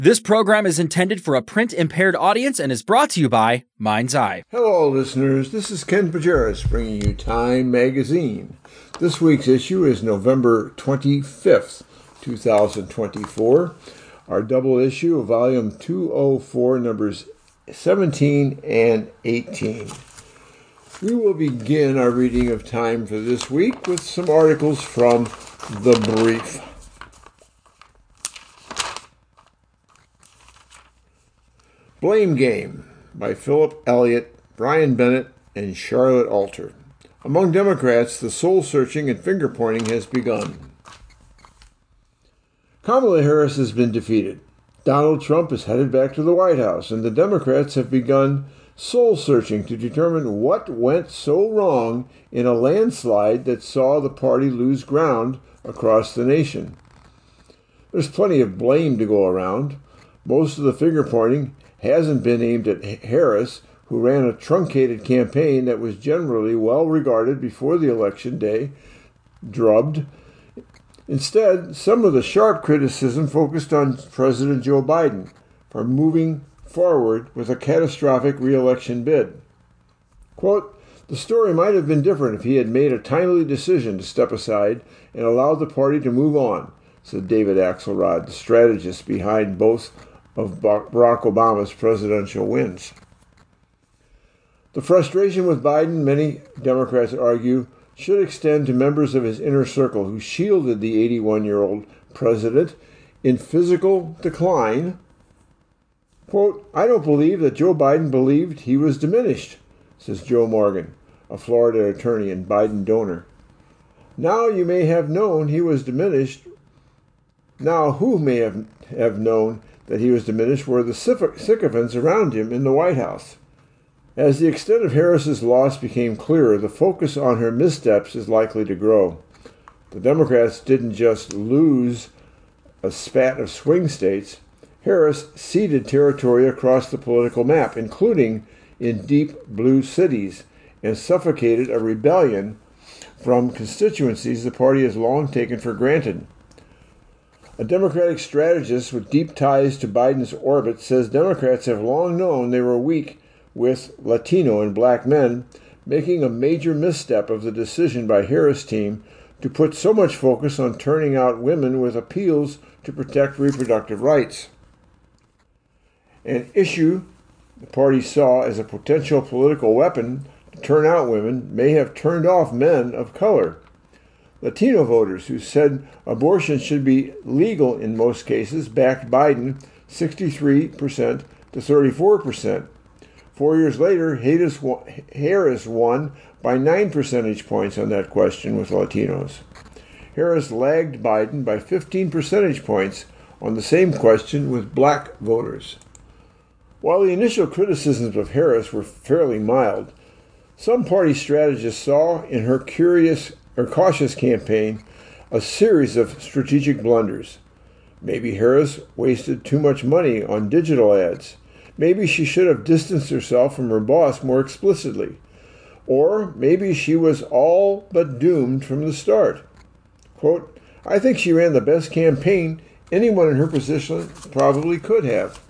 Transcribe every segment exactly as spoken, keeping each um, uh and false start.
This program is intended for a print-impaired audience and is brought to you by Mind's Eye. Hello, listeners. This is Ken Pajeras bringing you Time Magazine. This week's issue is November twenty-fifth, twenty twenty-four. Our double issue of Volume two oh four, numbers seventeen and eighteen. We will begin our reading of Time for this week with some articles from The Brief. Blame Game by Philip Elliott, Brian Bennett, and Charlotte Alter. Among Democrats, the soul-searching and finger-pointing has begun. Kamala Harris has been defeated. Donald Trump is headed back to the White House, and the Democrats have begun soul-searching to determine what went so wrong in a landslide that saw the party lose ground across the nation. There's plenty of blame to go around. Most of the finger-pointing hasn't been aimed at Harris, who ran a truncated campaign that was generally well regarded before the election day, drubbed. Instead, some of the sharp criticism focused on President Joe Biden for moving forward with a catastrophic re-election bid. Quote, "The story might have been different if he had made a timely decision to step aside and allowed the party to move on," said David Axelrod, the strategist behind both of Barack Obama's presidential wins. The frustration with Biden, many Democrats argue, should extend to members of his inner circle who shielded the eighty-one-year-old president in physical decline. Quote, "I don't believe that Joe Biden believed he was diminished," says Joe Morgan, a Florida attorney and Biden donor. Now you may have known he was diminished. Now who may have, have known that he was diminished were the sycophants around him in the White House. As the extent of Harris's loss became clearer, the focus on her missteps is likely to grow. The Democrats didn't just lose a spat of swing states. Harris ceded territory across the political map, including in deep blue cities, and suffocated a rebellion from constituencies the party has long taken for granted. A Democratic strategist with deep ties to Biden's orbit says Democrats have long known they were weak with Latino and black men, making a major misstep of the decision by Harris' team to put so much focus on turning out women with appeals to protect reproductive rights. An issue the party saw as a potential political weapon to turn out women may have turned off men of color. Latino voters who said abortion should be legal in most cases backed Biden sixty-three percent to thirty-four percent. Four years later, Harris won by nine percentage points on that question with Latinos. Harris lagged Biden by fifteen percentage points on the same question with black voters. While the initial criticisms of Harris were fairly mild, some party strategists saw in her curious or cautious campaign a series of strategic blunders. Maybe Harris wasted too much money on digital ads. Maybe she should have distanced herself from her boss more explicitly. Or maybe she was all but doomed from the start. Quote, "I think she ran the best campaign anyone in her position probably could have.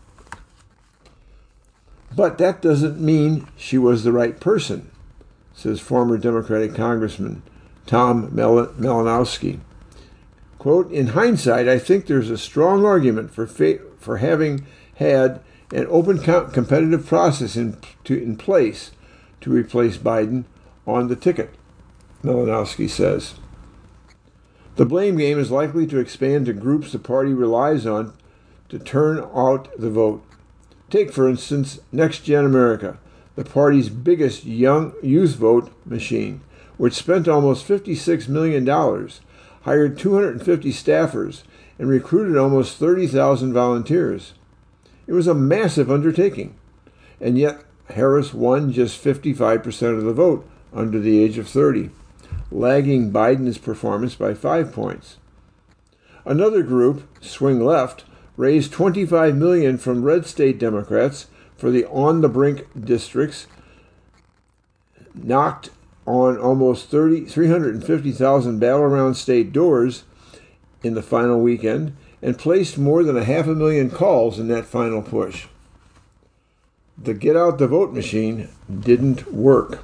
But that doesn't mean she was the right person," says former Democratic Congressman Tom Malinowski. Quote, "In hindsight, I think there's a strong argument for fa- for having had an open co- competitive process in, to, in place to replace Biden on the ticket," Malinowski says. The blame game is likely to expand to groups the party relies on to turn out the vote. Take, for instance, Next Gen America, the party's biggest young youth vote machine, which spent almost fifty-six million dollars, hired two hundred fifty staffers, and recruited almost thirty thousand volunteers. It was a massive undertaking, and yet Harris won just fifty-five percent of the vote under the age of thirty, lagging Biden's performance by five points. Another group, Swing Left, raised twenty-five million dollars from red state Democrats for the on-the-brink districts, knocked on almost three hundred fifty thousand battle-around state doors in the final weekend, and placed more than a half a million calls in that final push. The get out the vote machine didn't work.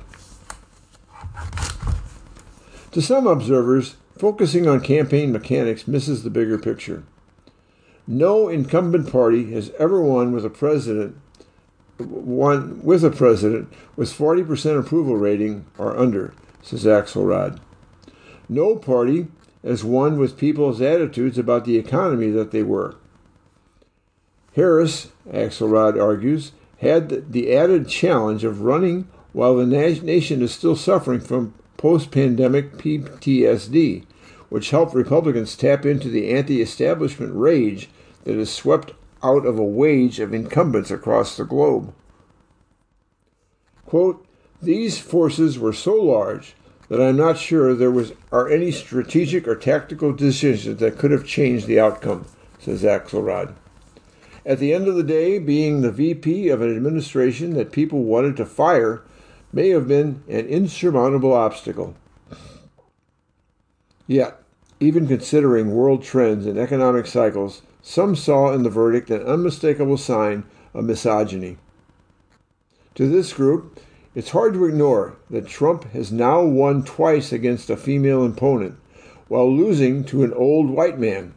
To some observers, focusing on campaign mechanics misses the bigger picture. No incumbent party has ever won with a president won with a president with forty percent approval rating or under, says Axelrod. No party has won with people's attitudes about the economy that they were. Harris, Axelrod argues, had the added challenge of running while the nation is still suffering from post-pandemic P T S D, which helped Republicans tap into the anti-establishment rage that has swept out of a wave of incumbents across the globe. Quote, these forces were so large that I'm not sure there was are any strategic or tactical decisions that could have changed the outcome, says Axelrod. At the end of the day, being the V P of an administration that people wanted to fire may have been an insurmountable obstacle. Yet, even considering world trends and economic cycles, some saw in the verdict an unmistakable sign of misogyny. To this group, it's hard to ignore that Trump has now won twice against a female opponent, while losing to an old white man.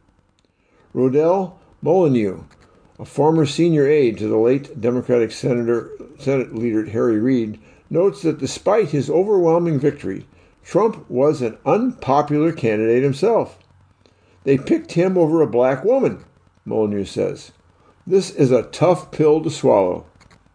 Rodell Molyneux, a former senior aide to the late Democratic Senator, Senate leader Harry Reid, notes that despite his overwhelming victory, Trump was an unpopular candidate himself. They picked him over a black woman, Molyneux says. This is a tough pill to swallow.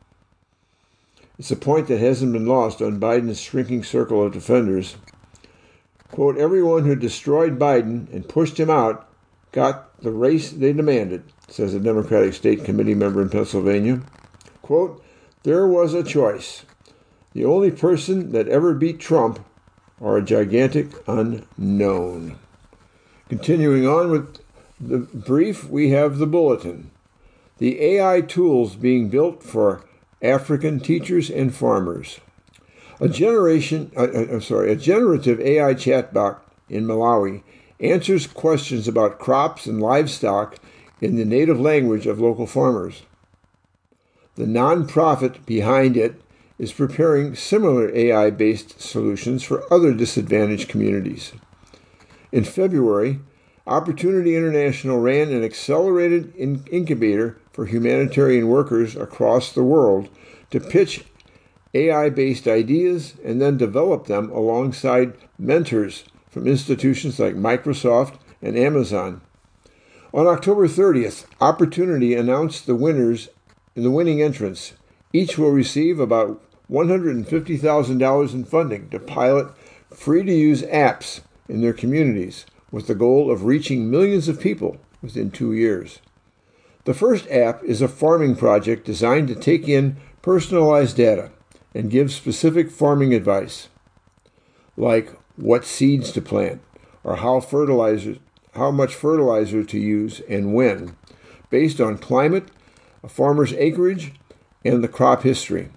It's a point that hasn't been lost on Biden's shrinking circle of defenders. Quote, everyone who destroyed Biden and pushed him out got the race they demanded, says a Democratic State Committee member in Pennsylvania. Quote, there was a choice. The only person that ever beat Trump are a gigantic unknown. Continuing on with the brief, we have the bulletin. The A I tools being built for African teachers and farmers. A generation, uh, I'm sorry, a generative A I chatbot in Malawi answers questions about crops and livestock in the native language of local farmers. The nonprofit behind it is preparing similar A I-based solutions for other disadvantaged communities. In February, Opportunity International ran an accelerated in- incubator for humanitarian workers across the world to pitch A I-based ideas and then develop them alongside mentors from institutions like Microsoft and Amazon. On October thirtieth, Opportunity announced the winners in the winning entrants. Each will receive about one hundred fifty thousand dollars in funding to pilot free-to-use apps in their communities with the goal of reaching millions of people within two years. The first app is a farming project designed to take in personalized data and give specific farming advice, like what seeds to plant or how fertilizer, how much fertilizer to use and when, based on climate, a farmer's acreage, and the crop history.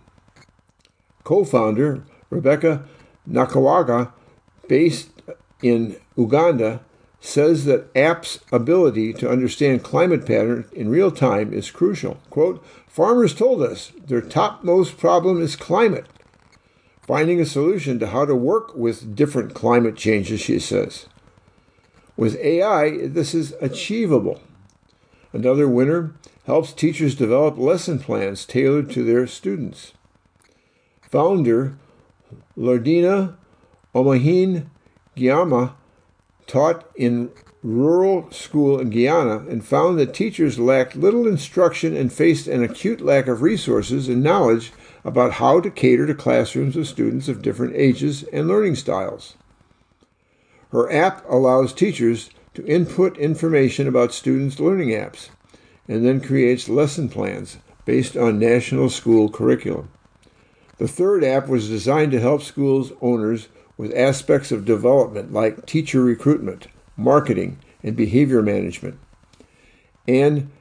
Co-founder Rebecca Nakawaga, based in Uganda, says that app's ability to understand climate patterns in real time is crucial. Quote, farmers told us their topmost problem is climate. Finding a solution to how to work with different climate changes, she says. With A I, this is achievable. Another winner helps teachers develop lesson plans tailored to their students. Founder Lardina Omahin Giama taught in rural school in Guyana and found that teachers lacked little instruction and faced an acute lack of resources and knowledge about how to cater to classrooms of students of different ages and learning styles. Her app allows teachers to input information about students' learning apps and then creates lesson plans based on national school curriculum. The third app was designed to help schools owners with aspects of development like teacher recruitment, marketing, and behavior management. Anne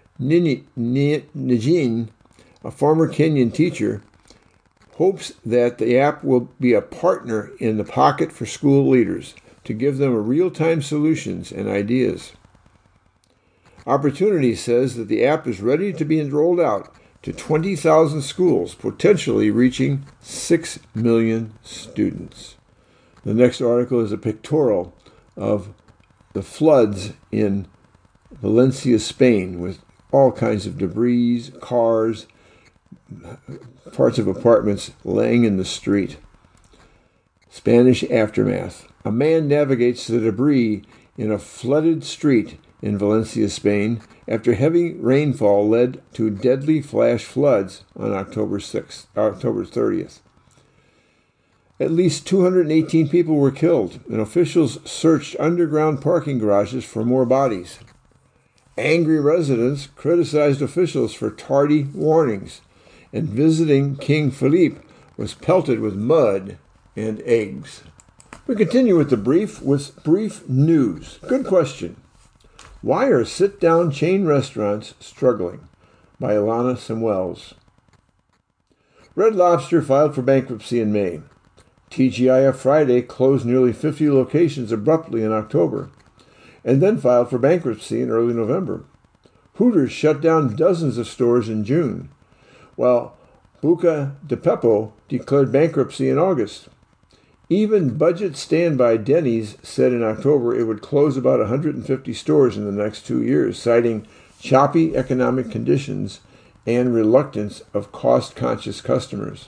Nijin, a former Kenyan teacher, hopes that the app will be a partner in the pocket for school leaders to give them real-time solutions and ideas. Opportunity says that the app is ready to be rolled out to twenty thousand schools, potentially reaching six million students. The next article is a pictorial of the floods in Valencia, Spain, with all kinds of debris, cars, parts of apartments laying in the street. Spanish aftermath. A man navigates the debris in a flooded street in Valencia, Spain, after heavy rainfall led to deadly flash floods on October sixth, October thirtieth. At least two hundred eighteen people were killed, and officials searched underground parking garages for more bodies. Angry residents criticized officials for tardy warnings, and visiting King Philippe was pelted with mud and eggs. We continue with the brief with brief news. Good question. Why are sit-down chain restaurants struggling? By Ilana Samuels. Red Lobster filed for bankruptcy in May. T G I F Friday closed nearly fifty locations abruptly in October, and then filed for bankruptcy in early November. Hooters shut down dozens of stores in June, while Buca de Beppo declared bankruptcy in August. Even budget standby Denny's said in October it would close about one hundred fifty stores in the next two years, citing choppy economic conditions and reluctance of cost-conscious customers.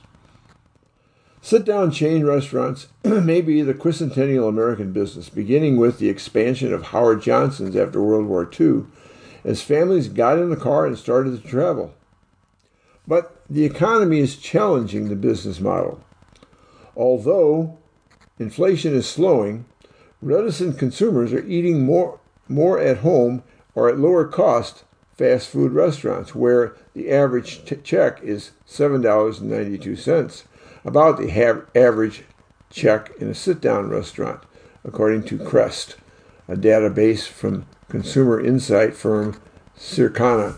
Sit-down chain restaurants may be the quincentennial American business, beginning with the expansion of Howard Johnson's after World War Two, as families got in the car and started to travel. But the economy is challenging the business model. Although inflation is slowing, reticent consumers are eating more, more at home or at lower cost fast food restaurants, where the average t- check is seven dollars and ninety-two cents, about the ha- average check in a sit-down restaurant, according to Crest, a database from consumer insight firm Circana.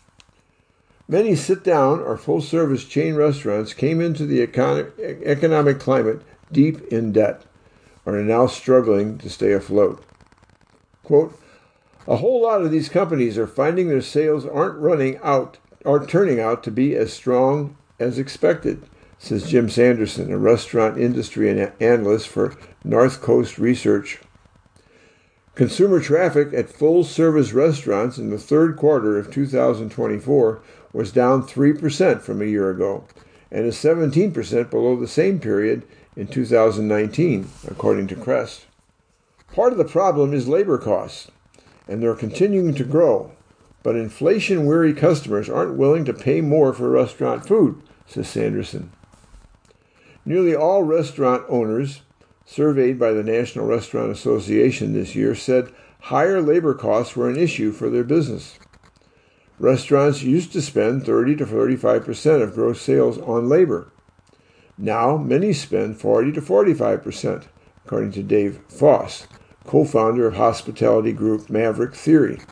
Many sit-down or full-service chain restaurants came into the econ- economic climate deep in debt, are now struggling to stay afloat. Quote, a whole lot of these companies are finding their sales aren't running out, are turning out to be as strong as expected, says Jim Sanderson, a restaurant industry analyst for North Coast Research. Consumer traffic at full-service restaurants in the third quarter of two thousand twenty-four was down three percent from a year ago, and is seventeen percent below the same period in two thousand nineteen, according to Crest. Part of the problem is labor costs, and they're continuing to grow, but inflation-weary customers aren't willing to pay more for restaurant food, says Sanderson. Nearly all restaurant owners surveyed by the National Restaurant Association this year said higher labor costs were an issue for their business. Restaurants used to spend thirty to thirty-five percent of gross sales on labor. Now, many spend forty to forty-five percent, according to Dave Foss, co-founder of hospitality group Maverick Theory.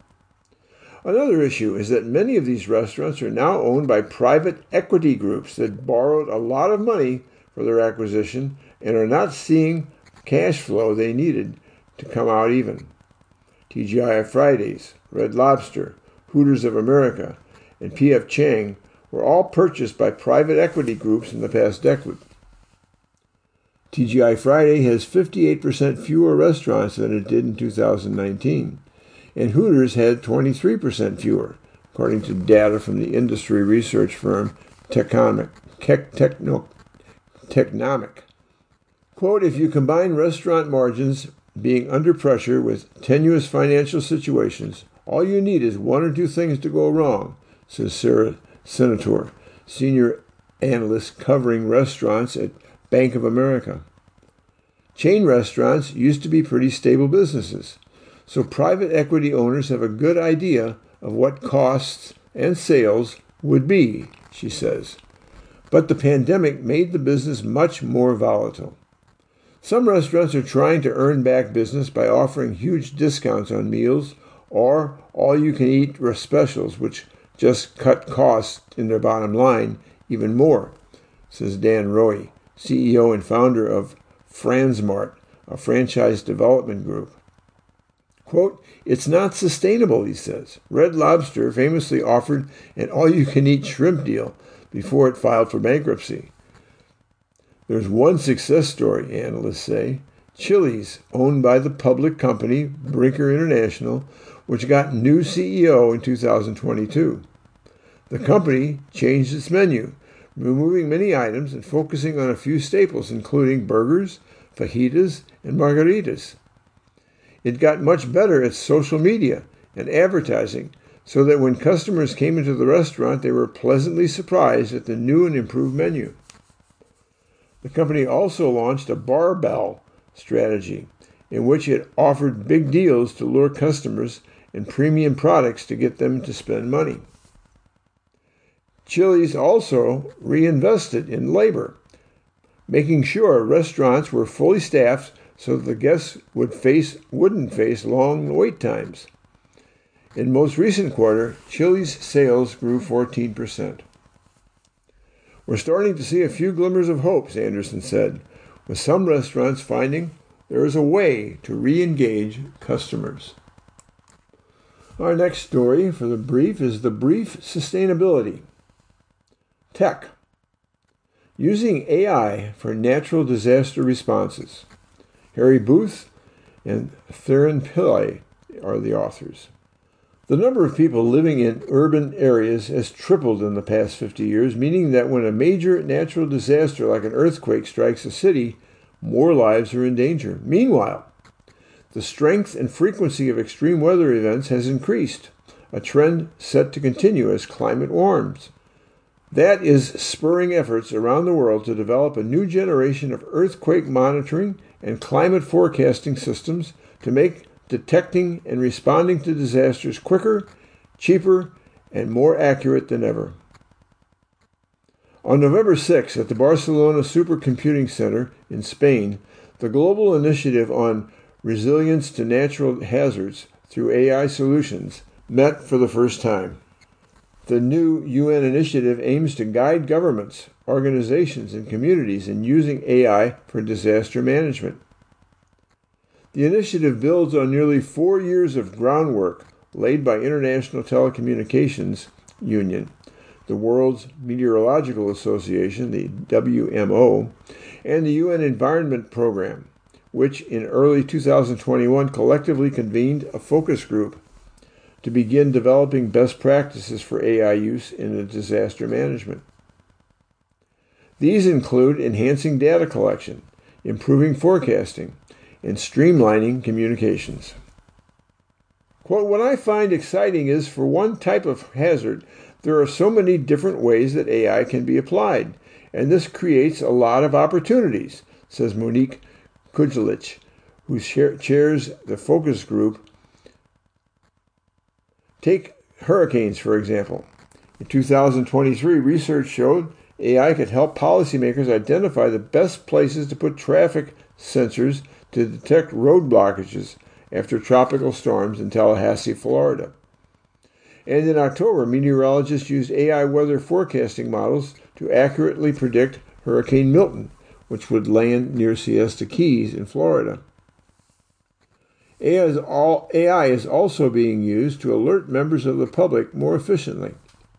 Another issue is that many of these restaurants are now owned by private equity groups that borrowed a lot of money for their acquisition and are not seeing cash flow they needed to come out even. T G I F Fridays, Red Lobster, Hooters of America, and P F Chang were all purchased by private equity groups in the past decade. T G I Friday has fifty-eight percent fewer restaurants than it did in two thousand nineteen, and Hooters had twenty-three percent fewer, according to data from the industry research firm Technomic. Techno, Technomic. Quote, if you combine restaurant margins being under pressure with tenuous financial situations, all you need is one or two things to go wrong, says Sarah Senator, senior analyst covering restaurants at Bank of America. Chain restaurants used to be pretty stable businesses, so private equity owners have a good idea of what costs and sales would be, she says. But the pandemic made the business much more volatile. Some restaurants are trying to earn back business by offering huge discounts on meals or all-you-can-eat specials, which just cut costs in their bottom line even more, says Dan Roy, C E O and founder of Fransmart, a franchise development group. Quote, "It's not sustainable," he says. Red Lobster famously offered an all-you-can-eat shrimp deal before it filed for bankruptcy. There's one success story, analysts say. Chili's, owned by the public company Brinker International, which got new C E O in two thousand twenty-two. The company changed its menu, removing many items and focusing on a few staples, including burgers, fajitas, and margaritas. It got much better at social media and advertising, so that when customers came into the restaurant, they were pleasantly surprised at the new and improved menu. The company also launched a barbell strategy, in which it offered big deals to lure customers and premium products to get them to spend money. Chili's also reinvested in labor, making sure restaurants were fully staffed so that the guests would face, wouldn't face long wait times. In most recent quarter, Chili's sales grew fourteen percent. We're starting to see a few glimmers of hope, Anderson said, with some restaurants finding there is a way to re-engage customers. Our next story for the brief is the brief sustainability. Tech. Using A I for natural disaster responses. Harry Booth and Theron Pillay are the authors. The number of people living in urban areas has tripled in the past fifty years, meaning that when a major natural disaster like an earthquake strikes a city, more lives are in danger. Meanwhile, the strength and frequency of extreme weather events has increased, a trend set to continue as climate warms. That is spurring efforts around the world to develop a new generation of earthquake monitoring and climate forecasting systems to make detecting and responding to disasters quicker, cheaper, and more accurate than ever. On November sixth, at the Barcelona Supercomputing Center in Spain, the Global Initiative on Resilience to Natural Hazards through A I Solutions met for the first time. The new U N initiative aims to guide governments, organizations, and communities in using A I for disaster management. The initiative builds on nearly four years of groundwork laid by International Telecommunications Union, the World's Meteorological Association, the W M O, and the U N Environment Program, which in early two thousand twenty-one collectively convened a focus group to begin developing best practices for A I use in disaster management. These include enhancing data collection, improving forecasting, and streamlining communications. Quote, "What I find exciting is for one type of hazard, there are so many different ways that A I can be applied, and this creates a lot of opportunities," says Monique Kujelich, who chairs the focus group. Take hurricanes, for example. In two thousand twenty-three, research showed A I could help policymakers identify the best places to put traffic sensors to detect road blockages after tropical storms in Tallahassee, Florida. And in October, meteorologists used A I weather forecasting models to accurately predict Hurricane Milton, which would land near Siesta Keys in Florida. A I is, all, A I is also being used to alert members of the public more efficiently.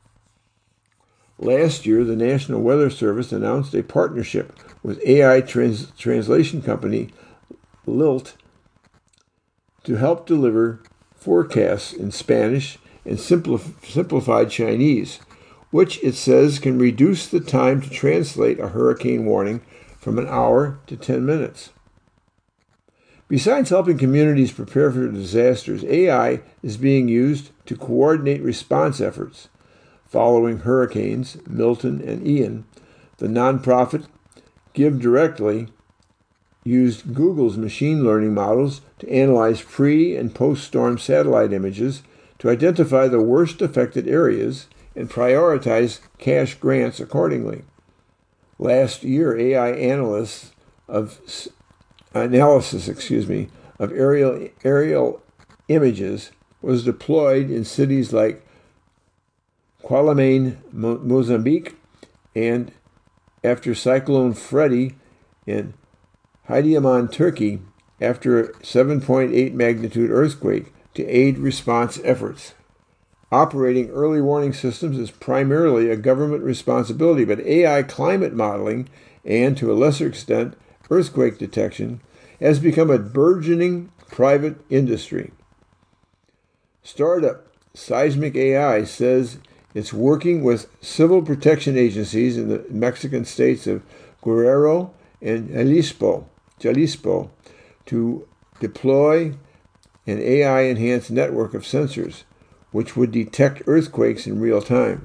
Last year, the National Weather Service announced a partnership with A I trans- translation company Lilt to help deliver forecasts in Spanish and simplif- simplified Chinese, which it says can reduce the time to translate a hurricane warning from an hour to ten minutes. Besides helping communities prepare for disasters, A I is being used to coordinate response efforts. Following hurricanes Milton and Ian, the nonprofit Give Directly used Google's machine learning models to analyze pre- and post-storm satellite images to identify the worst affected areas and prioritize cash grants accordingly. Last year, A I analysts of analysis, excuse me, of aerial aerial images was deployed in cities like Quelimane, Mo- Mozambique, and after Cyclone Freddy in Hadiaman, Turkey, after a seven point eight magnitude earthquake to aid response efforts. Operating early warning systems is primarily a government responsibility, but A I climate modeling and, to a lesser extent, earthquake detection has become a burgeoning private industry. Startup Seismic A I says it's working with civil protection agencies in the Mexican states of Guerrero and Jalisco, Jalisco to deploy an A I-enhanced network of sensors which would detect earthquakes in real time.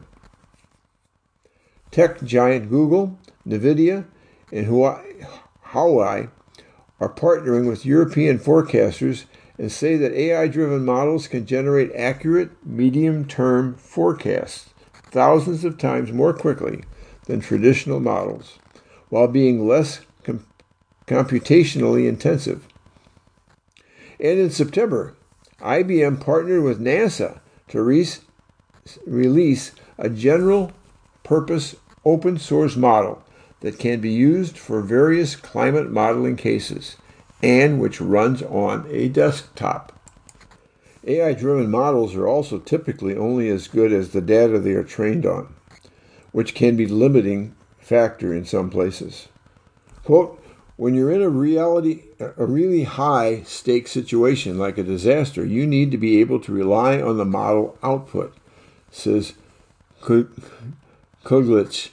Tech giant Google, NVIDIA, and Huawei are partnering with European forecasters and say that A I-driven models can generate accurate, medium-term forecasts thousands of times more quickly than traditional models, while being less com- computationally intensive. And in September, I B M partnered with NASA to re- release a general-purpose open-source model that can be used for various climate modeling cases and which runs on a desktop. A I-driven models are also typically only as good as the data they are trained on, which can be a limiting factor in some places. Quote, when you're in a reality, a really high-stake situation like a disaster, you need to be able to rely on the model output, says Kuglitsch.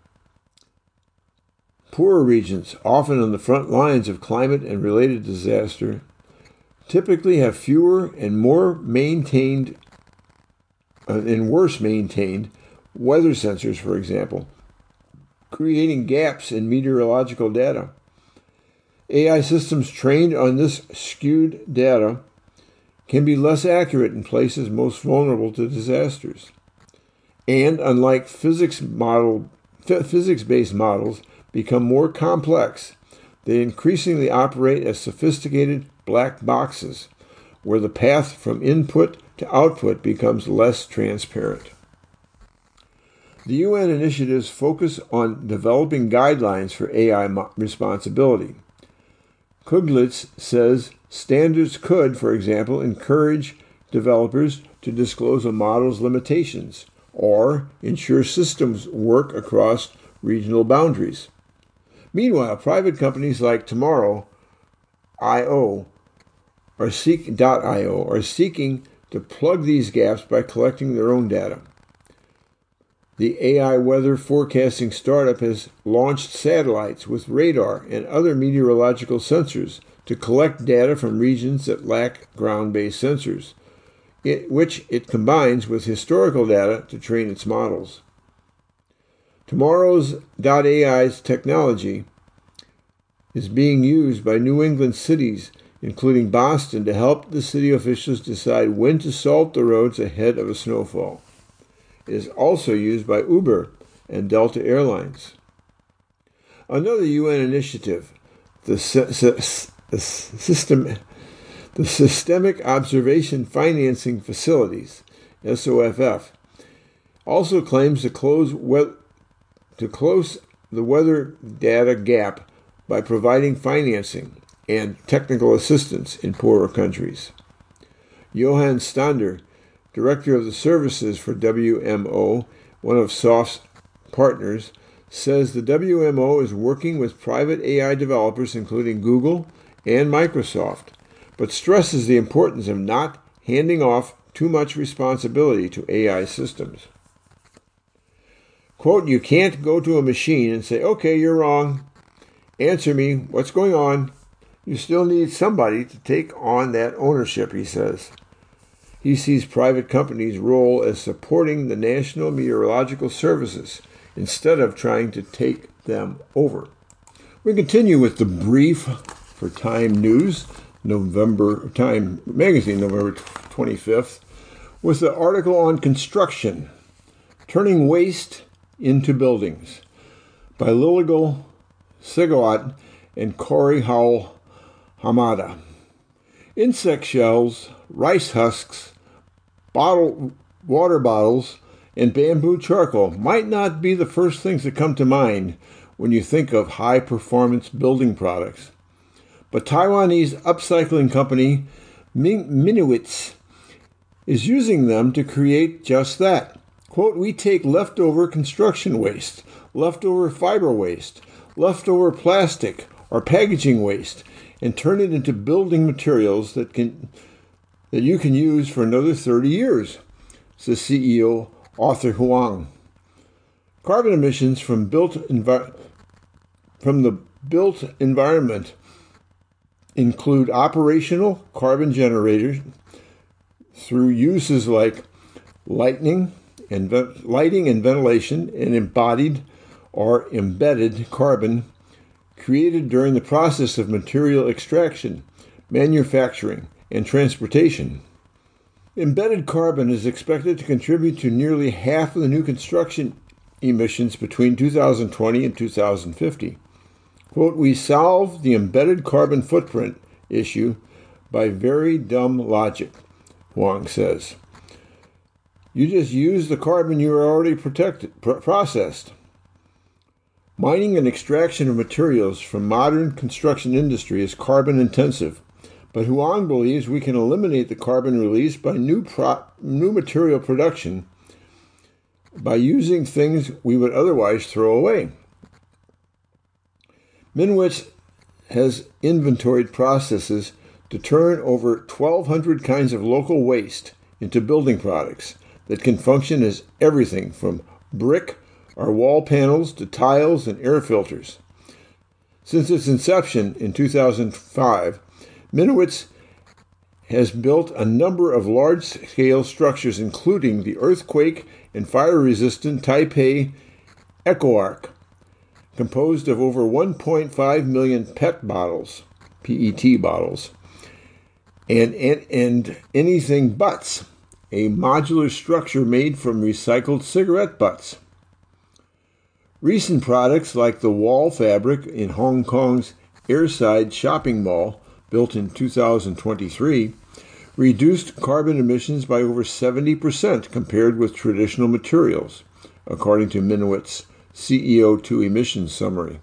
Poorer regions, often on the front lines of climate and related disaster, typically have fewer and more maintained uh, and worse maintained weather sensors, for example, creating gaps in meteorological data. A I systems trained on this skewed data can be less accurate in places most vulnerable to disasters. And unlike physics model, physics-based models become more complex, they increasingly operate as sophisticated black boxes, where the path from input to output becomes less transparent. The U N initiatives focus on developing guidelines for A I mo- responsibility. Kuglitsch says standards could, for example, encourage developers to disclose a model's limitations or ensure systems work across regional boundaries. Meanwhile, private companies like Tomorrow dot I O are, seek, .io are seeking to plug these gaps by collecting their own data. The A I weather forecasting startup has launched satellites with radar and other meteorological sensors to collect data from regions that lack ground-based sensors, it, which it combines with historical data to train its models. Tomorrow's .ai's technology is being used by New England cities, including Boston, to help the city officials decide when to salt the roads ahead of a snowfall. It is also used by Uber and Delta Airlines. Another U N initiative, the, the, system, the Systemic Observation Financing Facilities, S O F F, also claims to close, we- to close the weather data gap by providing financing and technical assistance in poorer countries. Johan Stander, director of the services for W M O, one of SOFT's partners, says the W M O is working with private A I developers, including Google and Microsoft, but stresses the importance of not handing off too much responsibility to A I systems. Quote, you can't go to a machine and say, okay, you're wrong. Answer me, what's going on? You still need somebody to take on that ownership, he says. He sees private companies' role as supporting the National Meteorological Services instead of trying to take them over. We continue with the brief for Time News, November Time Magazine, November twenty-fifth, with the article on construction, Turning Waste into Buildings, by Liligal Segawat and Corey Howell Hamada. Insect shells, rice husks, bottle, water bottles, and bamboo charcoal might not be the first things that come to mind when you think of high-performance building products. but Taiwanese upcycling company Min- Minowitz is using them to create just that. Quote, we take leftover construction waste, leftover fiber waste, leftover plastic or packaging waste, and turn it into building materials that can that you can use for another thirty years, says C E O Arthur Huang. Carbon emissions from built envi- from the built environment include operational carbon generators through uses like lighting and, ve- lighting and ventilation, and embodied or embedded carbon created during the process of material extraction, manufacturing, and transportation. Embedded carbon is expected to contribute to nearly half of the new construction emissions between two thousand twenty and two thousand fifty. Quote, we solve the embedded carbon footprint issue by very dumb logic, Huang says. You just use the carbon you are already protected, pr- processed. Mining and extraction of materials from modern construction industry is carbon intensive, but Huang believes we can eliminate the carbon release by new pro- new material production by using things we would otherwise throw away. Minowitz has inventoried processes to turn over twelve hundred kinds of local waste into building products that can function as everything from brick or wall panels to tiles and air filters. Since its inception in two thousand five, Minowitz has built a number of large-scale structures, including the earthquake and fire-resistant Taipei EcoArc, composed of over one point five million P E T bottles, P E T bottles, and, and, and anything butts, a modular structure made from recycled cigarette butts. Recent products like the wall fabric in Hong Kong's Airside shopping mall, built in two thousand twenty-three, reduced carbon emissions by over seventy percent compared with traditional materials, according to Minowitz's C E O two emissions summary.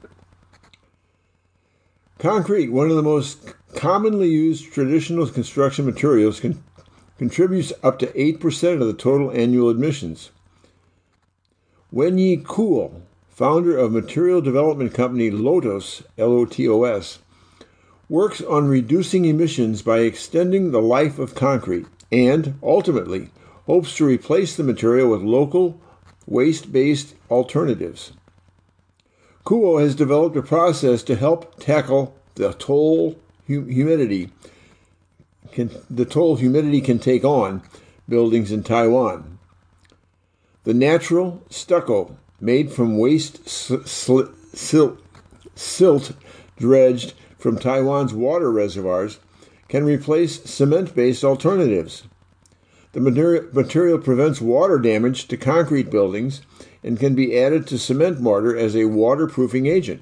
Concrete, one of the most commonly used traditional construction materials, con- contributes up to eight percent of the total annual emissions. Wenyi Kuo, founder of material development company Lotos, L O T O S, works on reducing emissions by extending the life of concrete and, ultimately, hopes to replace the material with local, waste-based alternatives. Kuo has developed a process to help tackle the toll hum- humidity can, the toll humidity can take on buildings in Taiwan. The natural stucco, made from waste sl- silt, silt dredged from Taiwan's water reservoirs, can replace cement-based alternatives. The material, material prevents water damage to concrete buildings and can be added to cement mortar as a waterproofing agent.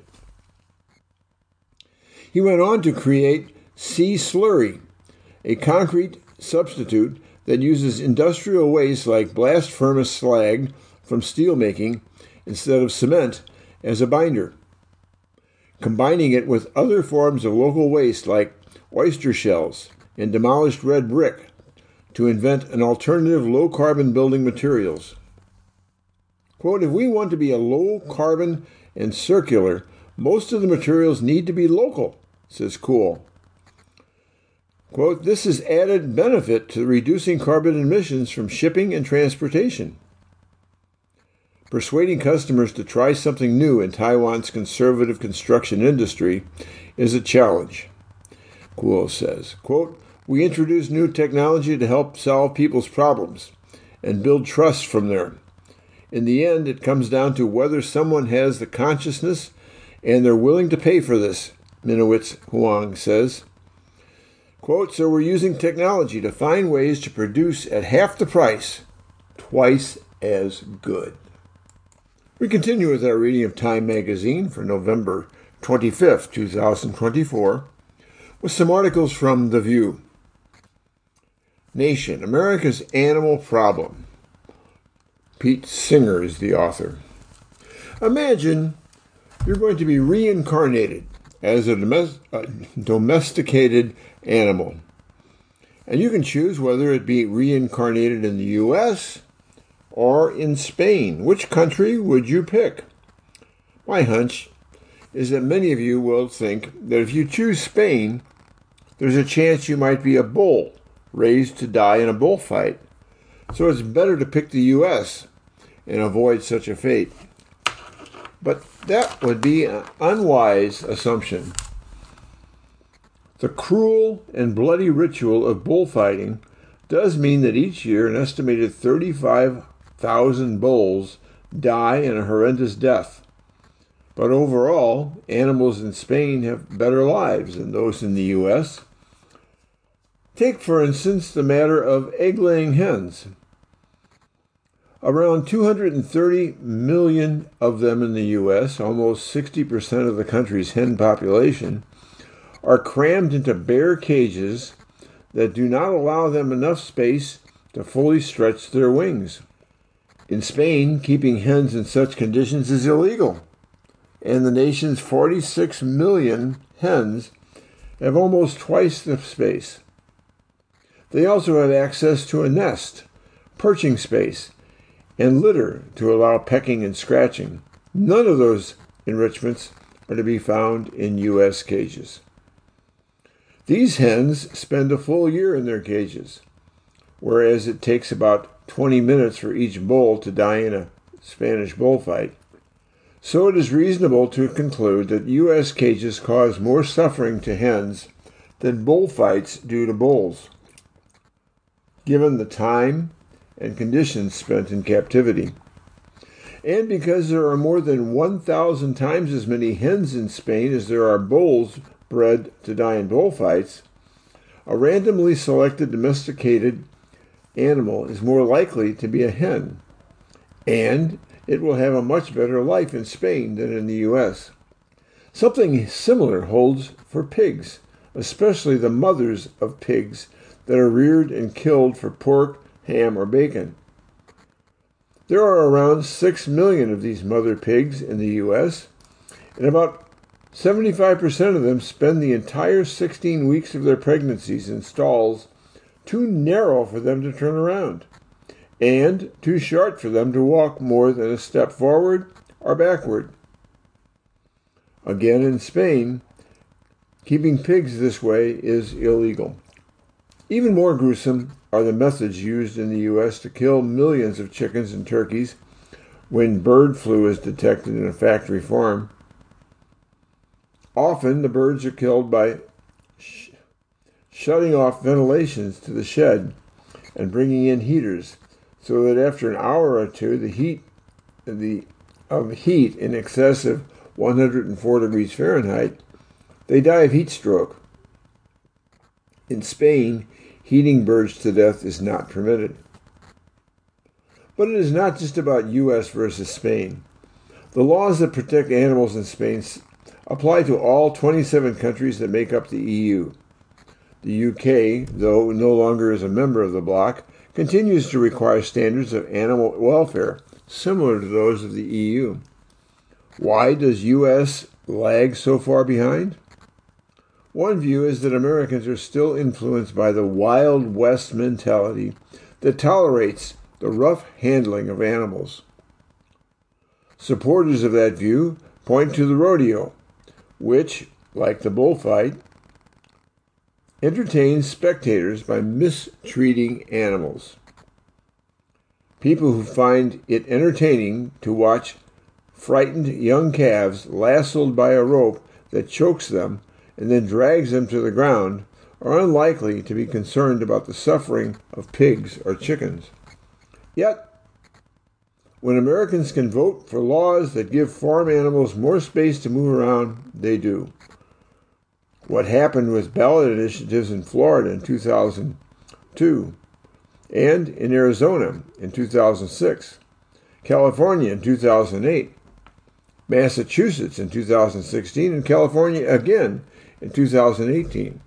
He went on to create Sea Slurry, a concrete substitute that uses industrial waste like blast furnace slag from steelmaking instead of cement as a binder, combining it with other forms of local waste like oyster shells and demolished red brick to invent an alternative low-carbon building materials. Quote, if we want to be a low-carbon and circular, most of the materials need to be local, says Kuo. Quote, this is added benefit to reducing carbon emissions from shipping and transportation. Persuading customers to try something new in Taiwan's conservative construction industry is a challenge, Kuo says. Quote, we introduce new technology to help solve people's problems and build trust from there. In the end, it comes down to whether someone has the consciousness and they're willing to pay for this, Minowitz Huang says. Quote, so we're using technology to find ways to produce at half the price, twice as good. We continue with our reading of Time magazine for November twenty-fifth, twenty twenty-four, with some articles from The View. Nation, America's Animal Problem. Pete Singer is the author. Imagine you're going to be reincarnated as a domesticated animal. And you can choose whether it be reincarnated in the U S or in Spain. Which country would you pick? My hunch is that many of you will think that if you choose Spain, there's a chance you might be a bull raised to die in a bullfight. So it's better to pick the U S and avoid such a fate. But that would be an unwise assumption. The cruel and bloody ritual of bullfighting does mean that each year an estimated thirty-five thousand bulls die in a horrendous death. But overall, animals in Spain have better lives than those in the U S. Take, for instance, the matter of egg-laying hens. Around two hundred thirty million of them in the U S, almost sixty percent of the country's hen population, are crammed into bare cages that do not allow them enough space to fully stretch their wings. In Spain, keeping hens in such conditions is illegal, and the nation's forty-six million hens have almost twice the space. They also have access to a nest, perching space, and litter to allow pecking and scratching. None of those enrichments are to be found in U S cages. These hens spend a full year in their cages, whereas it takes about twenty minutes for each bull to die in a Spanish bullfight. So it is reasonable to conclude that U S cages cause more suffering to hens than bullfights do to bulls, given the time and conditions spent in captivity. And because there are more than one thousand times as many hens in Spain as there are bulls bred to die in bullfights, a randomly selected domesticated animal is more likely to be a hen, and it will have a much better life in Spain than in the U S. Something similar holds for pigs, especially the mothers of pigs that are reared and killed for pork, ham, or bacon. There are around six million of these mother pigs in the U S, and about seventy-five percent of them spend the entire sixteen weeks of their pregnancies in stalls too narrow for them to turn around, and too short for them to walk more than a step forward or backward. Again, in Spain, keeping pigs this way is illegal. Even more gruesome are the methods used in the U S to kill millions of chickens and turkeys when bird flu is detected in a factory farm. Often the birds are killed by sh- shutting off ventilations to the shed and bringing in heaters, so that after an hour or two the heat the of heat in excess of one hundred four degrees Fahrenheit, they die of heat stroke. In Spain, heating birds to death is not permitted. But it is not just about U S versus Spain. The laws that protect animals in Spain apply to all twenty-seven countries that make up the E U. The U K, though no longer is a member of the bloc, continues to require standards of animal welfare similar to those of the E U. Why does U S lag so far behind? One view is that Americans are still influenced by the Wild West mentality that tolerates the rough handling of animals. Supporters of that view point to the rodeo, which, like the bullfight, entertains spectators by mistreating animals. People who find it entertaining to watch frightened young calves lassoed by a rope that chokes them and then drags them to the ground are unlikely to be concerned about the suffering of pigs or chickens. Yet, when Americans can vote for laws that give farm animals more space to move around, they do. What happened with ballot initiatives in Florida in two thousand two, and in Arizona in two thousand six, California in two thousand eight, Massachusetts in two thousand sixteen, and California again in two thousand eighteen.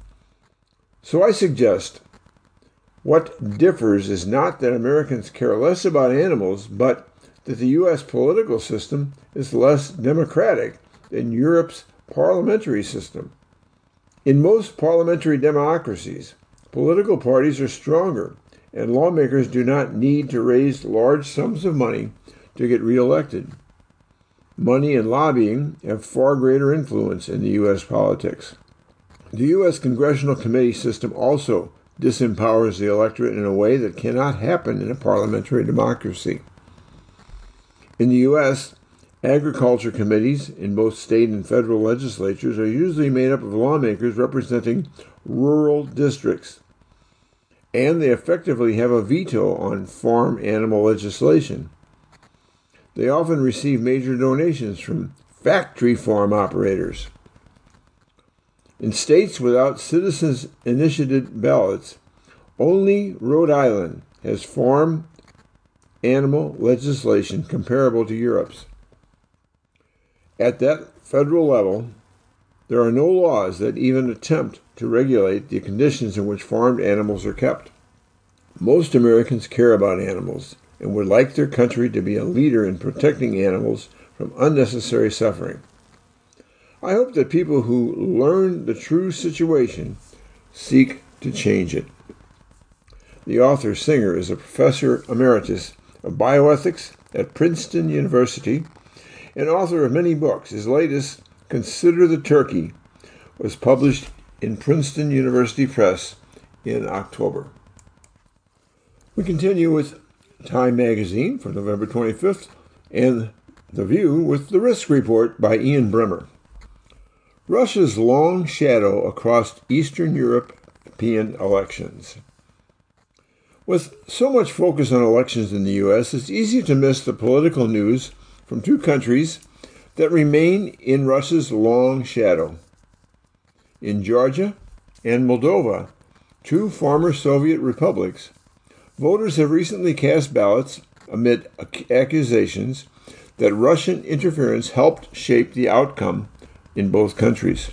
So I suggest what differs is not that Americans care less about animals, but that the U S political system is less democratic than Europe's parliamentary system. In most parliamentary democracies, political parties are stronger, and lawmakers do not need to raise large sums of money to get reelected. Money and lobbying have far greater influence in the U S politics. The U S congressional committee system also disempowers the electorate in a way that cannot happen in a parliamentary democracy. In the U S, agriculture committees in both state and federal legislatures are usually made up of lawmakers representing rural districts, and they effectively have a veto on farm animal legislation. They often receive major donations from factory farm operators. In states without citizens' initiative ballots, only Rhode Island has farm animal legislation comparable to Europe's. At that federal level, there are no laws that even attempt to regulate the conditions in which farmed animals are kept. Most Americans care about animals and would like their country to be a leader in protecting animals from unnecessary suffering. I hope that people who learn the true situation seek to change it. The author Singer is a professor emeritus of bioethics at Princeton University and author of many books. His latest, Consider the Turkey, was published in Princeton University Press in October. We continue with Time Magazine for November twenty-fifth and The View with The Risk Report by Ian Bremmer. Russia's long shadow across Eastern European elections. With so much focus on elections in the U S, it's easy to miss the political news from two countries that remain in Russia's long shadow. In Georgia and Moldova, two former Soviet republics, voters have recently cast ballots amid accusations that Russian interference helped shape the outcome in both countries.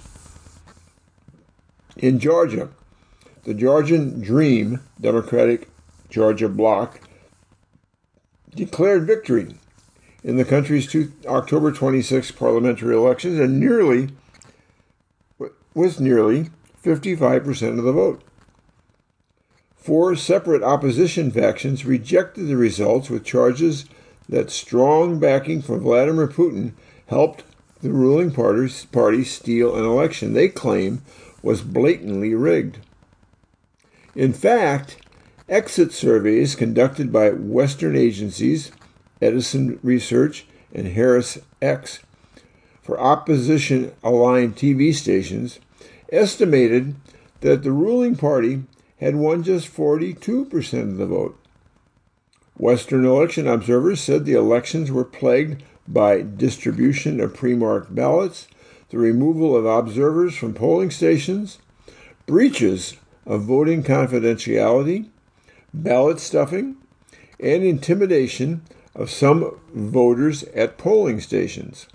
In Georgia, the Georgian Dream Democratic Georgia Bloc declared victory in the country's two, October twenty-sixth parliamentary elections and nearly, with nearly fifty-five percent of the vote. Four separate opposition factions rejected the results with charges that strong backing from Vladimir Putin helped the ruling party steal an election they claim was blatantly rigged. In fact, exit surveys conducted by Western agencies, Edison Research and Harris X, for opposition-aligned T V stations, estimated that the ruling party had won just forty-two percent of the vote. Western election observers said the elections were plagued by distribution of pre-marked ballots, the removal of observers from polling stations, breaches of voting confidentiality, ballot stuffing, and intimidation of some voters at polling stations.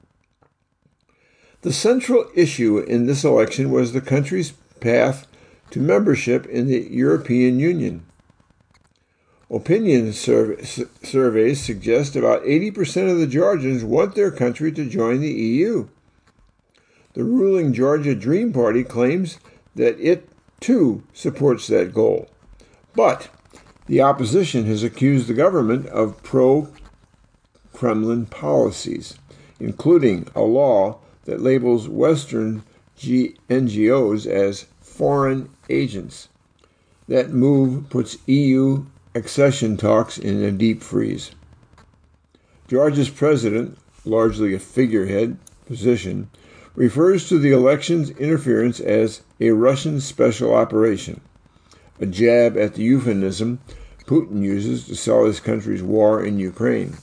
The central issue in this election was the country's path to membership in the European Union. Opinion survey, surveys suggest about eighty percent of the Georgians want their country to join the E U. The ruling Georgia Dream Party claims that it, too, supports that goal. But the opposition has accused the government of pro-Kremlin policies, including a law that labels Western N G Os as foreign agents. That move puts E U accession talks in a deep freeze. Georgia's president, largely a figurehead position, refers to the election's interference as a Russian special operation, a jab at the euphemism Putin uses to sell his country's war in Ukraine.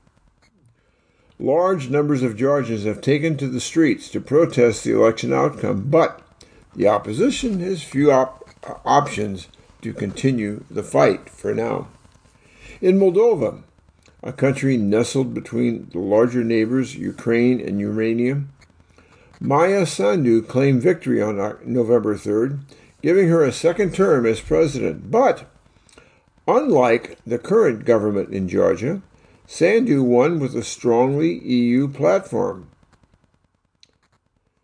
Large numbers of Georgians have taken to the streets to protest the election outcome, but the opposition has few op- options to continue the fight for now. In Moldova, a country nestled between the larger neighbors Ukraine and Romania, Maya Sandu claimed victory on November third, giving her a second term as president. But, unlike the current government in Georgia, Sandu won with a strongly E U platform.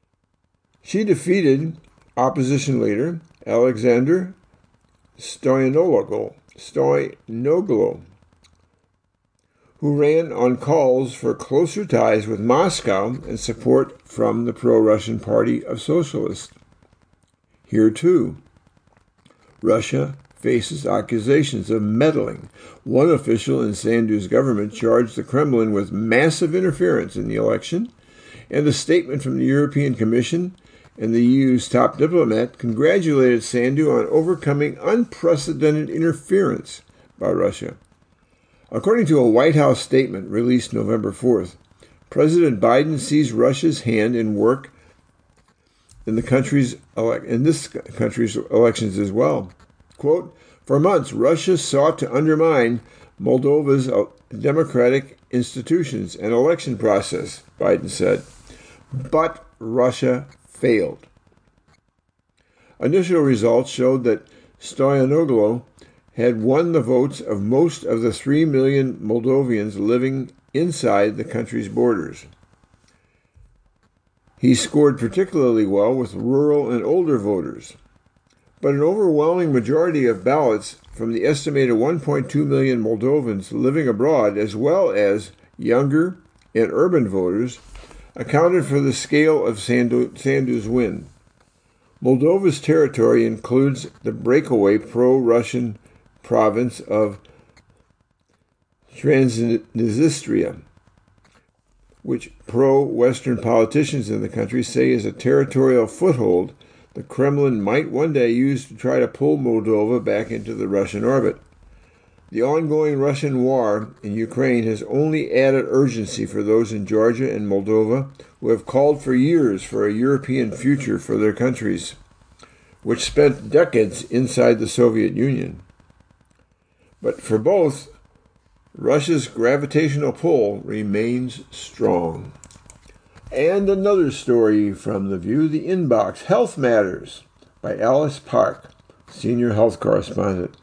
She defeated opposition leader Alexander Stoyanoglo, Stoyanoglo, who ran on calls for closer ties with Moscow and support from the pro-Russian Party of Socialists. Here, too, Russia faces accusations of meddling. One official in Sandu's government charged the Kremlin with massive interference in the election, and a statement from the European Commission and the E U's top diplomat congratulated Sandu on overcoming unprecedented interference by Russia. According to a White House statement released November fourth, President Biden sees Russia's hand in work in the country's ele- in this country's elections as well. Quote, "For months, Russia sought to undermine Moldova's democratic institutions and election process," Biden said. But Russia failed. Initial results showed that Stoyanoglo had won the votes of most of the three million Moldovians living inside the country's borders. He scored particularly well with rural and older voters. But an overwhelming majority of ballots from the estimated one point two million Moldovans living abroad, as well as younger and urban voters, accounted for the scale of Sandu, Sandu's win. Moldova's territory includes the breakaway pro-Russian province of Transnistria, which pro-Western politicians in the country say is a territorial foothold the Kremlin might one day use to try to pull Moldova back into the Russian orbit. The ongoing Russian war in Ukraine has only added urgency for those in Georgia and Moldova who have called for years for a European future for their countries, which spent decades inside the Soviet Union. But for both, Russia's gravitational pull remains strong. And another story from The View, The Inbox, Health Matters, by Alice Park, senior health correspondent.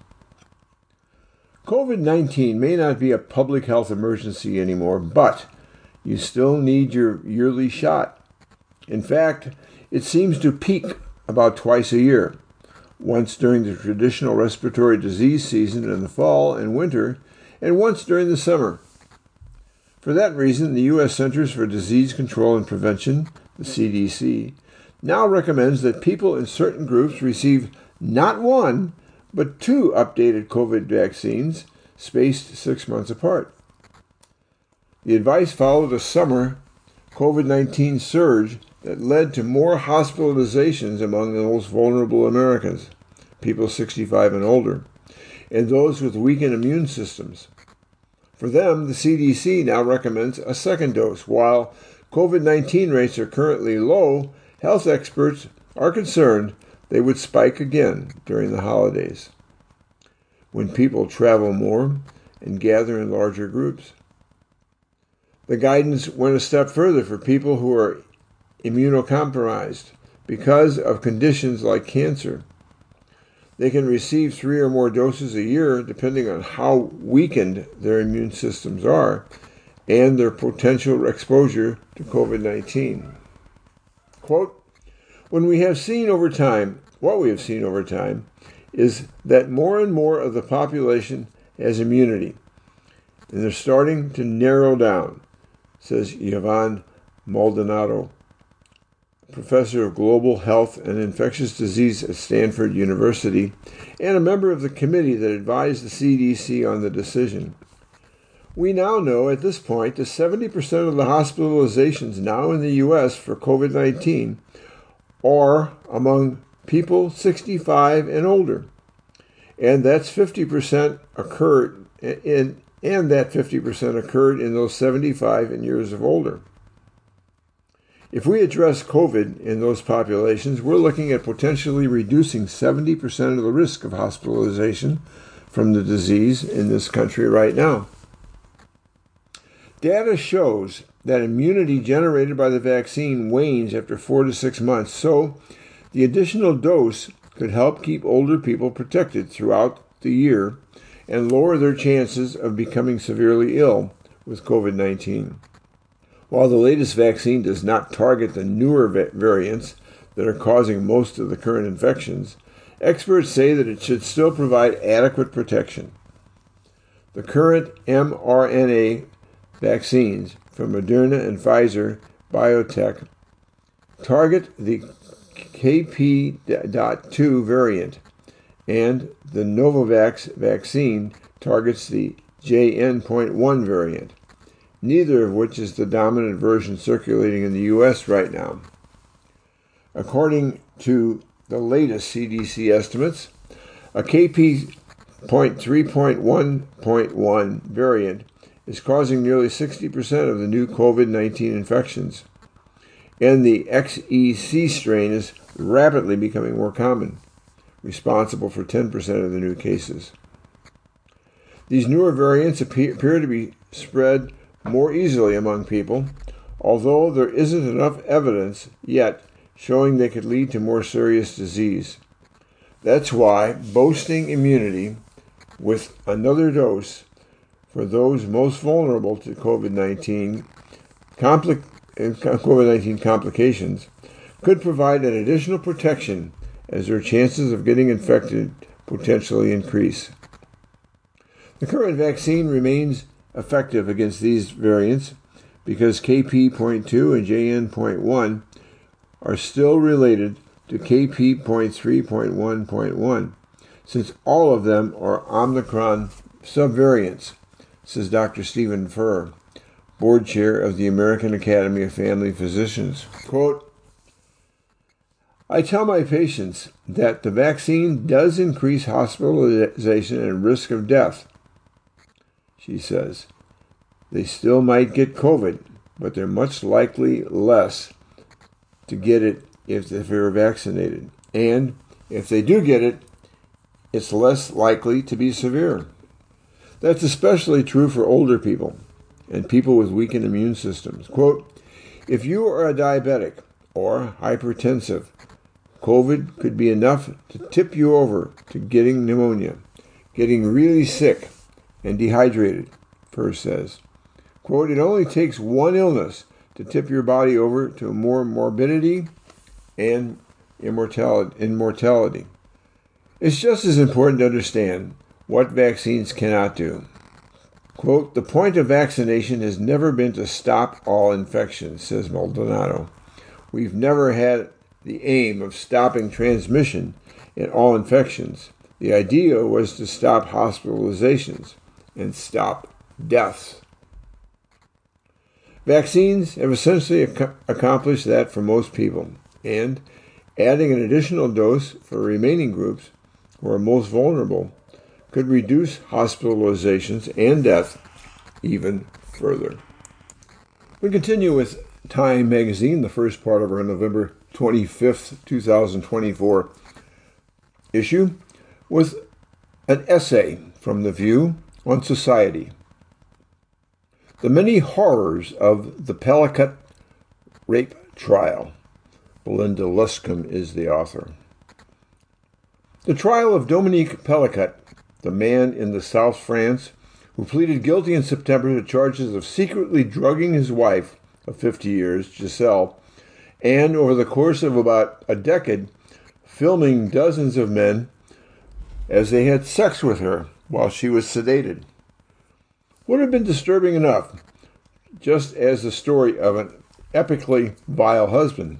COVID nineteen may not be a public health emergency anymore, but you still need your yearly shot. In fact, it seems to peak about twice a year, once during the traditional respiratory disease season in the fall and winter, and once during the summer. For that reason, the U S Centers for Disease Control and Prevention, the C D C, now recommends that people in certain groups receive not one, but two updated COVID vaccines spaced six months apart. The advice followed a summer COVID nineteen surge that led to more hospitalizations among the most vulnerable Americans, people sixty-five and older, and those with weakened immune systems. For them, the C D C now recommends a second dose. While COVID nineteen rates are currently low, health experts are concerned they would spike again during the holidays, when people travel more and gather in larger groups. The guidance went a step further for people who are immunocompromised because of conditions like cancer. They can receive three or more doses a year depending on how weakened their immune systems are and their potential exposure to COVID nineteen. Quote, "When we have seen over time, what we have seen over time, is that more and more of the population has immunity, and they're starting to narrow down," says Yvonne Maldonado, professor of global health and infectious disease at Stanford University, and a member of the committee that advised the C D C on the decision. "We now know at this point that seventy percent of the hospitalizations now in the U S for COVID nineteen are among people sixty-five and older, and that's fifty percent occurred in, and that fifty percent occurred in those seventy-five and years of older. If we address COVID in those populations, we're looking at potentially reducing seventy percent of the risk of hospitalization from the disease in this country right now." Data shows that immunity generated by the vaccine wanes after four to six months, so the additional dose could help keep older people protected throughout the year and lower their chances of becoming severely ill with COVID nineteen. While the latest vaccine does not target the newer variants, that are causing most of the current infections, experts say that it should still provide adequate protection. The current mRNA vaccines from Moderna and Pfizer BioNTech target the K P two variant, and the Novavax vaccine targets the J N one variant, neither of which is the dominant version circulating in the U S right now. According to the latest C D C estimates, a K P three point one point one variant is causing nearly sixty percent of the new COVID nineteen infections, and the X E C strain is rapidly becoming more common, responsible for ten percent of the new cases. These newer variants appear, appear to be spread more easily among people, although there isn't enough evidence yet showing they could lead to more serious disease. That's why boosting immunity with another dose for those most vulnerable to COVID nineteen compli- COVID nineteen complications could provide an additional protection as their chances of getting infected potentially increase. The current vaccine remains effective against these variants because K P zero point two and J N one are still related to K P three point one point one, since all of them are Omicron subvariants, says Doctor Stephen Furr, board chair of the American Academy of Family Physicians. Quote, I tell my patients that the vaccine does increase hospitalization and risk of death, she says. They still might get COVID, but they're much likely less to get it if they're vaccinated. And if they do get it, it's less likely to be severe. That's especially true for older people and people with weakened immune systems. Quote, if you are a diabetic or hypertensive, COVID could be enough to tip you over to getting pneumonia, getting really sick and dehydrated, Furr says. Quote, it only takes one illness to tip your body over to more morbidity and immortality. It's just as important to understand what vaccines cannot do. Quote, the point of vaccination has never been to stop all infections, says Maldonado. We've never had the aim of stopping transmission in all infections. The idea was to stop hospitalizations and stop deaths. Vaccines have essentially ac- accomplished that for most people, and adding an additional dose for remaining groups who are most vulnerable could reduce hospitalizations and death even further. We continue with Time magazine, the first part of our November twenty-fifth, twenty twenty-four issue, with an essay from The View on society. The many horrors of the Pellicott rape trial. Belinda Luscombe is the author. The trial of Dominique Pellicott, the man in the South France who pleaded guilty in September to charges of secretly drugging his wife of fifty years, Giselle, and over the course of about a decade, filming dozens of men as they had sex with her while she was sedated, would have been disturbing enough, just as the story of an epically vile husband.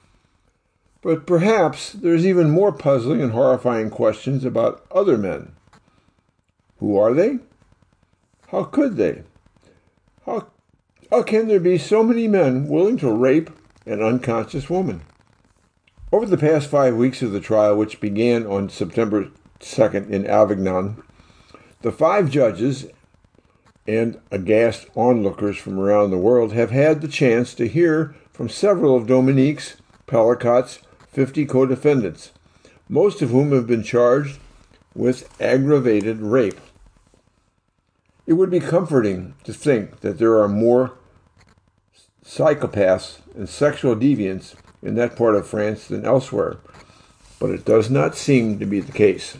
But perhaps there's even more puzzling and horrifying questions about other men. Who are they? How could they? How, how can there be so many men willing to rape an unconscious woman? Over the past five weeks of the trial, which began on September second in Avignon, the five judges and aghast onlookers from around the world have had the chance to hear from several of Dominique's Pellicott's fifty co-defendants, most of whom have been charged with aggravated rape. It would be comforting to think that there are more psychopaths and sexual deviants in that part of France than elsewhere, but it does not seem to be the case.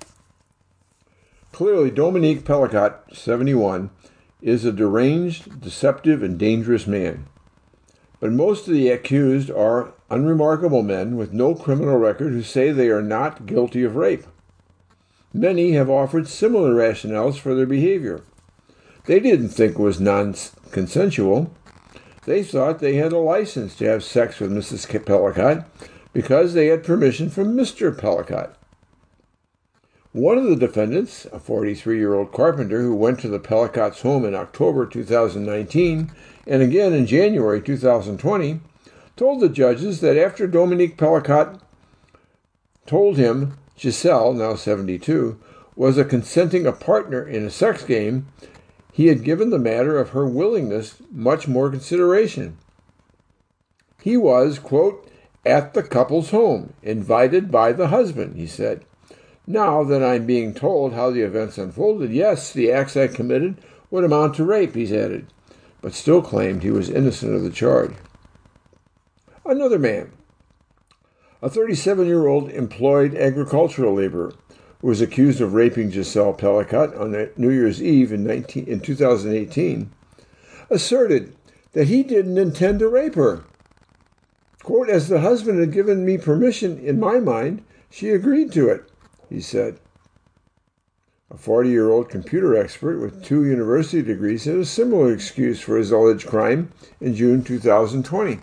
Clearly, Dominique Pellicott, seventy-one, is a deranged, deceptive, and dangerous man. But most of the accused are unremarkable men with no criminal record who say they are not guilty of rape. Many have offered similar rationales for their behavior. They didn't think it was non-consensual. They thought they had a license to have sex with Missus Pellicott because they had permission from Mister Pellicott. One of the defendants, a forty-three-year-old carpenter who went to the Pellicott's home in October two thousand nineteen and again in January two thousand twenty, told the judges that after Dominique Pellicott told him Giselle, now seventy-two, was a consenting a partner in a sex game, he had given the matter of her willingness much more consideration. He was, quote, at the couple's home, invited by the husband, he said. Now that I'm being told how the events unfolded, yes, the acts I committed would amount to rape, he's added, but still claimed he was innocent of the charge. Another man, a thirty-seven-year-old employed agricultural laborer, who was accused of raping Giselle Pellicott on New Year's Eve in, nineteen, in two thousand eighteen, asserted that he didn't intend to rape her. Quote, as the husband had given me permission in my mind, she agreed to it, he said. A forty-year-old computer expert with two university degrees had a similar excuse for his alleged crime in June two thousand twenty.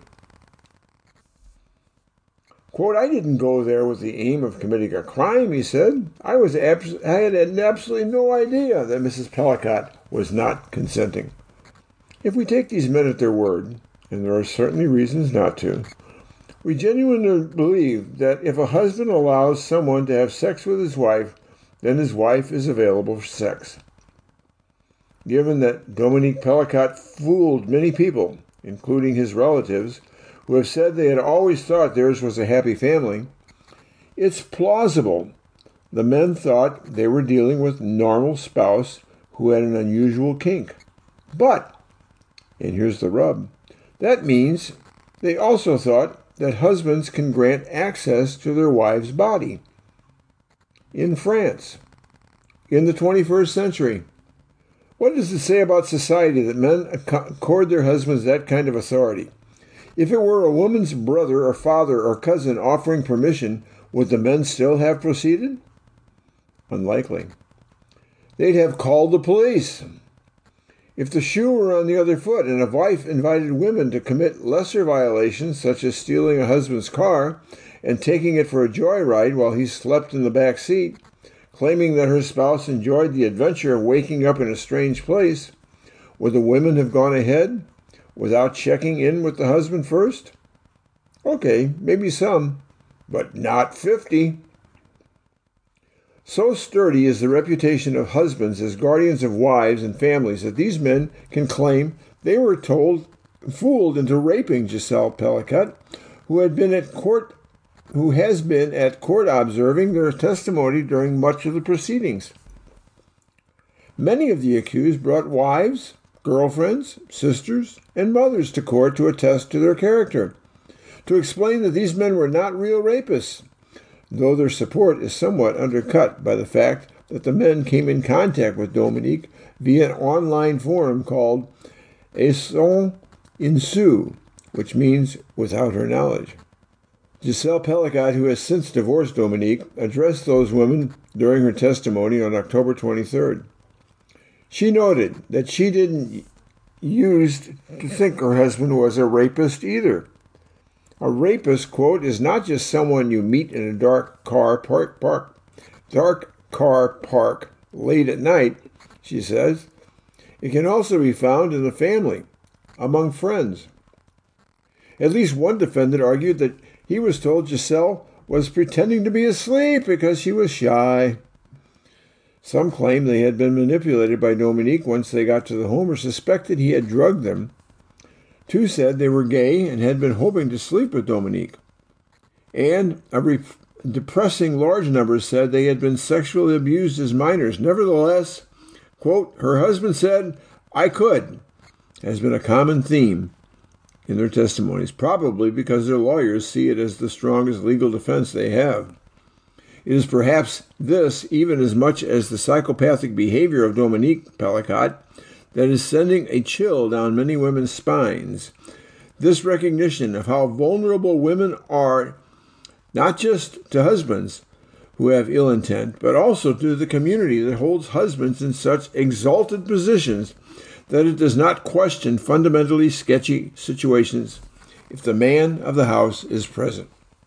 Quote, I didn't go there with the aim of committing a crime, he said. I was abs- I had absolutely no idea that Missus Pellicott was not consenting. If we take these men at their word, and there are certainly reasons not to, we genuinely believe that if a husband allows someone to have sex with his wife, then his wife is available for sex. Given that Dominique Pellicott fooled many people, including his relatives, who have said they had always thought theirs was a happy family, it's plausible the men thought they were dealing with a normal spouse who had an unusual kink. But, and here's the rub, that means they also thought that husbands can grant access to their wives' body. In France, in the twenty-first century, what does it say about society that men accord their husbands that kind of authority? If it were a woman's brother or father or cousin offering permission, would the men still have proceeded? Unlikely. They'd have called the police. If the shoe were on the other foot and a wife invited women to commit lesser violations, such as stealing a husband's car and taking it for a joyride while he slept in the back seat, claiming that her spouse enjoyed the adventure of waking up in a strange place, would the women have gone ahead without checking in with the husband first? Okay, maybe some, but not fifty. So sturdy is the reputation of husbands as guardians of wives and families that these men can claim they were told, fooled into raping Giselle Pellicott, who had been at court, who has been at court observing their testimony during much of the proceedings. Many of the accused brought wives, girlfriends, sisters, and mothers to court to attest to their character, to explain that these men were not real rapists, though their support is somewhat undercut by the fact that the men came in contact with Dominique via an online forum called A Sans Insu, which means without her knowledge. Giselle Pellicott, who has since divorced Dominique, addressed those women during her testimony on October twenty-third. She noted that she didn't used to think her husband was a rapist either. A rapist, quote, is not just someone you meet in a dark car park, park, dark car park late at night, she says. It can also be found in the family, among friends. At least one defendant argued that he was told Giselle was pretending to be asleep because she was shy. Some claim they had been manipulated by Dominique once they got to the home or suspected he had drugged them. Two said they were gay and had been hoping to sleep with Dominique. And a re- depressing large number said they had been sexually abused as minors. Nevertheless, quote, her husband said, I could, has been a common theme in their testimonies, probably because their lawyers see it as the strongest legal defense they have. It is perhaps this, even as much as the psychopathic behavior of Dominique Pellicott, that is sending a chill down many women's spines. This recognition of how vulnerable women are, not just to husbands who have ill intent, but also to the community that holds husbands in such exalted positions that it does not question fundamentally sketchy situations if the man of the house is present.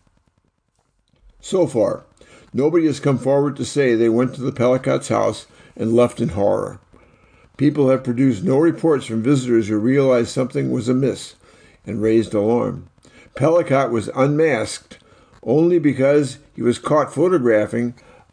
So far, nobody has come forward to say they went to the Pellicot's house and left in horror. People have produced no reports from visitors who realized something was amiss and raised alarm. Pellicot was unmasked only because he was caught photographing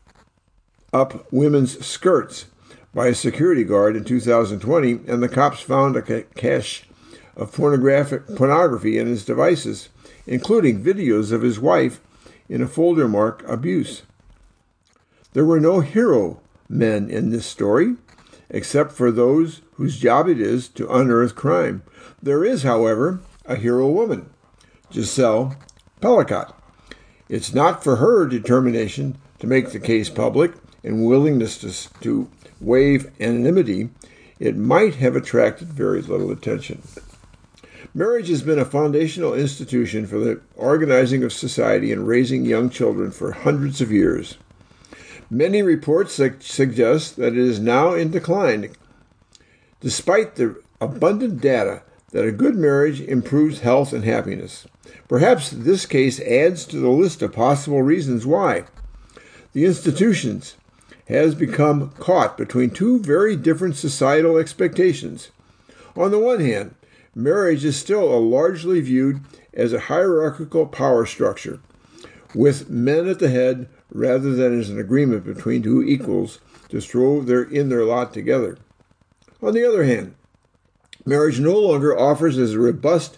up women's skirts by a security guard in two thousand twenty, and the cops found a cache of pornographic pornography in his devices, including videos of his wife in a folder marked abuse. There were no hero men in this story, except for those whose job it is to unearth crime. There is, however, a hero woman, Giselle Pellicot. It's not for her determination to make the case public and willingness to, to waive anonymity. It might have attracted very little attention. Marriage has been a foundational institution for the organizing of society and raising young children for hundreds of years. Many reports suggest that it is now in decline, despite the abundant data that a good marriage improves health and happiness. Perhaps this case adds to the list of possible reasons why. The institutions has become caught between two very different societal expectations. On the one hand, marriage is still largely viewed as a hierarchical power structure, with men at the head rather than as an agreement between two equals to throw their, in their lot together. On the other hand, marriage no longer offers as robust,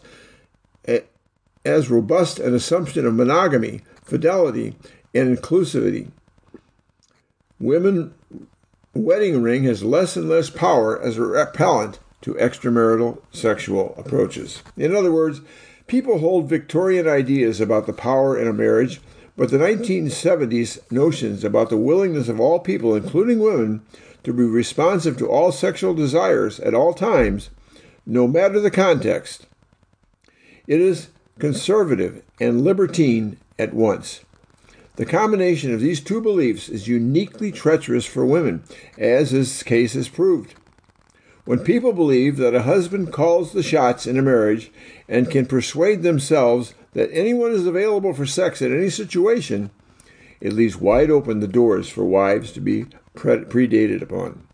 as robust an assumption of monogamy, fidelity, and inclusivity. Women wedding ring has less and less power as a repellent to extramarital sexual approaches. In other words, people hold Victorian ideas about the power in a marriage, but the nineteen seventies notions about the willingness of all people, including women, to be responsive to all sexual desires at all times, no matter the context. It is conservative and libertine at once. The combination of these two beliefs is uniquely treacherous for women, as this case has proved. When people believe that a husband calls the shots in a marriage and can persuade themselves that anyone is available for sex in any situation, it leaves wide open the doors for wives to be predated upon.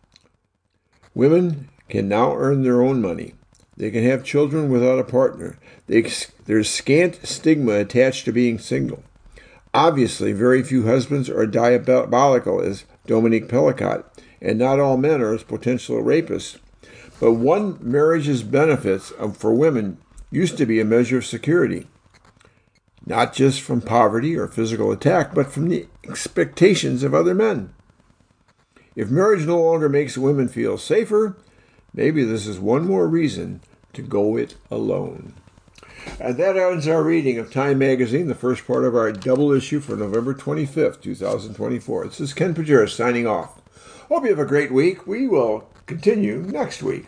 Women can now earn their own money. They can have children without a partner. They, there's scant stigma attached to being single. Obviously, very few husbands are diabolical as Dominique Pellicot, and not all men are as potential rapists. But one marriage's benefits for women used to be a measure of security, not just from poverty or physical attack, but from the expectations of other men. If marriage no longer makes women feel safer, maybe this is one more reason to go it alone. And that ends our reading of Time Magazine, the first part of our double issue for November twenty-fifth, twenty twenty-four. This is Ken Pajeris signing off. Hope you have a great week. We will continue next week.